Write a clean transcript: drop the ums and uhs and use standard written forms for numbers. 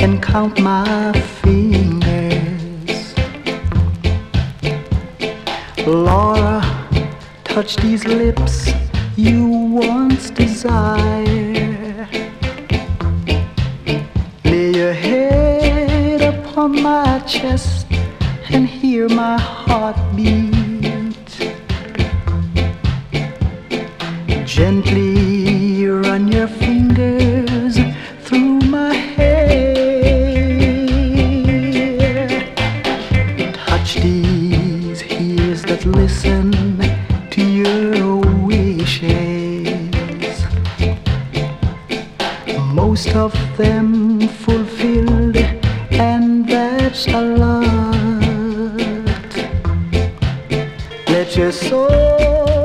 and count my fingers. Laura, touch these lips you once desired. Lay your head upon my chest and hear my heart beat. Gently run your fingers through my hair. Touch these ears that listen to your wishes. Most of them fulfilled, and that's a lot. Let your soul